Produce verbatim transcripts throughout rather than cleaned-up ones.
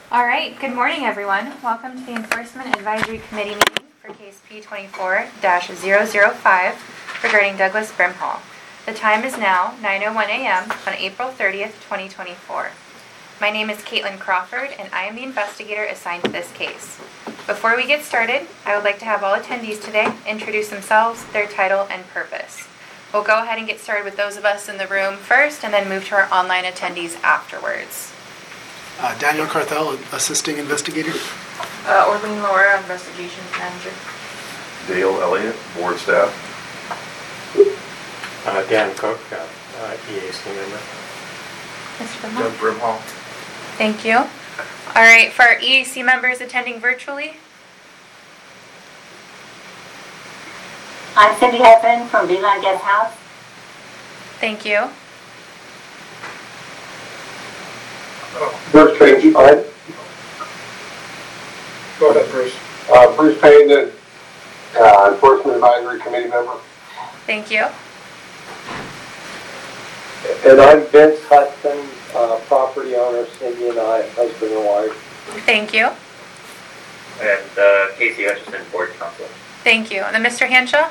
All right, good morning everyone. Welcome to the Enforcement Advisory Committee meeting for case P twenty-four dash zero zero five regarding Douglas Brimhall. The time is now nine oh one a m on April thirtieth, twenty twenty-four. My name is Caitlin Crawford and I am the investigator assigned to this case. Before we get started, I would like to have all attendees today introduce themselves, their title, and purpose. We'll go ahead and get started with those of us in the room first and then move to our online attendees afterwards. Uh, Daniel Carthel, Assisting Investigator. Uh, Orlean Laura, Investigations Manager. Dale Elliott, Board Staff. Uh, Dan Cook, uh, uh, E A C member. Mister Doug Brimhall. Brimhall. Thank you. All right, for our E A C members attending virtually, I'm Cindy Hepburn from Beeline Guest House. thank you. Bruce Payne, fine. Go ahead, Bruce. Uh, Bruce Payne, the uh, Enforcement Advisory Committee member. Thank you. And I'm Vince Hudson, uh, property owner, Cindy and I, husband and wife. Thank you. And uh, Casey Hutchison, Board Counsel. Thank you. And then Mister Hanshaw?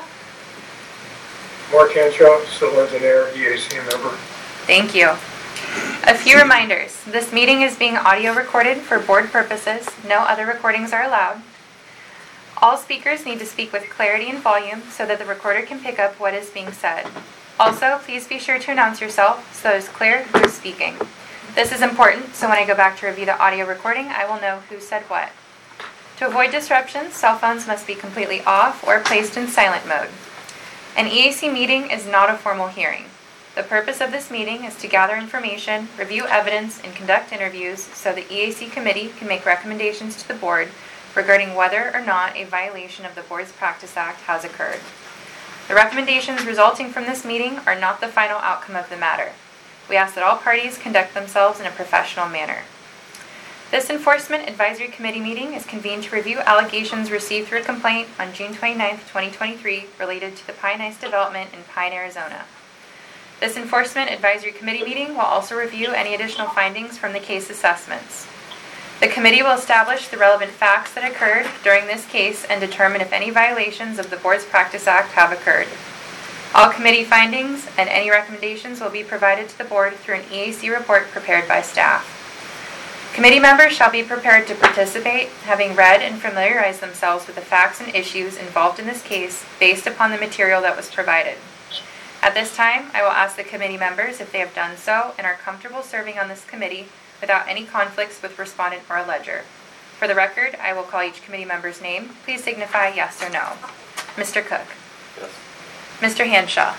Mark Henshaw, Civil Engineer, E A C member. Thank you. A few reminders. This meeting is being audio recorded for board purposes. No other recordings are allowed. All speakers need to speak with clarity and volume so that the recorder can pick up what is being said. Also, please be sure to announce yourself so it's clear who is speaking. This is important, so when I go back to review the audio recording, I will know who said what. To avoid disruptions, cell phones must be completely off or placed in silent mode. An E A C meeting is not a formal hearing. The purpose of this meeting is to gather information, review evidence, and conduct interviews so the E A C committee can make recommendations to the board regarding whether or not a violation of the Board's Practice Act has occurred. The recommendations resulting from this meeting are not the final outcome of the matter. We ask that all parties conduct themselves in a professional manner. This Enforcement Advisory Committee meeting is convened to review allegations received through a complaint on June twenty-ninth, twenty twenty-three related to the Pine Ice development in Pine, Arizona. This Enforcement Advisory Committee meeting will also review any additional findings from the case assessments. The committee will establish the relevant facts that occurred during this case and determine if any violations of the Board's Practice Act have occurred. All committee findings and any recommendations will be provided to the board through an E A C report prepared by staff. Committee members shall be prepared to participate, having read and familiarized themselves with the facts and issues involved in this case based upon the material that was provided. At this time, I will ask the committee members if they have done so and are comfortable serving on this committee without any conflicts with respondent or allegor. For the record, I will call each committee member's name. Please signify yes or no. Mister Cook? Yes. Mister Hanshaw?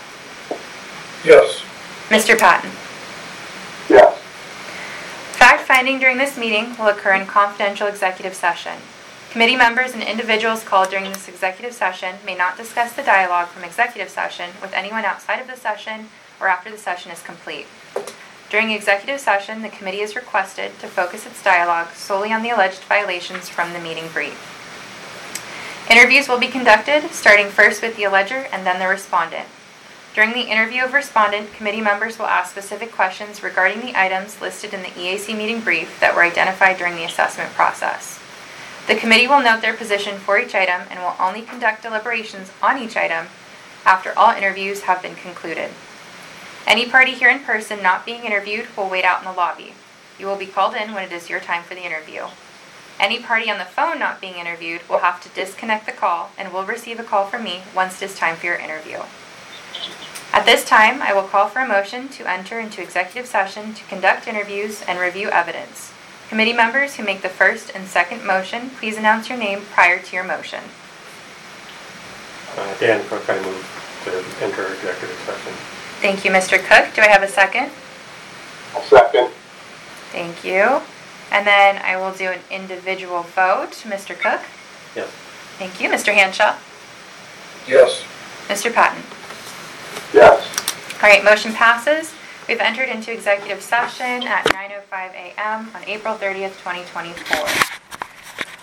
Yes. Mister Patton? Yes. Fact-finding during this meeting will occur in confidential executive session. Committee members and individuals called during this executive session may not discuss the dialogue from executive session with anyone outside of the session or after the session is complete. During executive session, the committee is requested to focus its dialogue solely on the alleged violations from the meeting brief. Interviews will be conducted, starting first with the alleger and then the respondent. During the interview of respondent, committee members will ask specific questions regarding the items listed in the E A C meeting brief that were identified during the assessment process. The committee will note their position for each item and will only conduct deliberations on each item after all interviews have been concluded. Any party here in person not being interviewed will wait out in the lobby. You will be called in when it is your time for the interview. Any party on the phone not being interviewed will have to disconnect the call and will receive a call from me once it is time for your interview. At this time, I will call for a motion to enter into executive session to conduct interviews and review evidence. Committee members who make the first and second motion, please announce your name prior to your motion. Uh, Dan Cook, I move to enter executive session. Thank you, Mister Cook. Do I have a second? I'll second. Thank you. And then I will do an individual vote. Mister Cook? Yes. Thank you. Mister Hanshaw? Yes. Mister Patton? Yes. All right, motion passes. We've entered into executive session at nine oh five a m on April thirtieth, twenty twenty-four.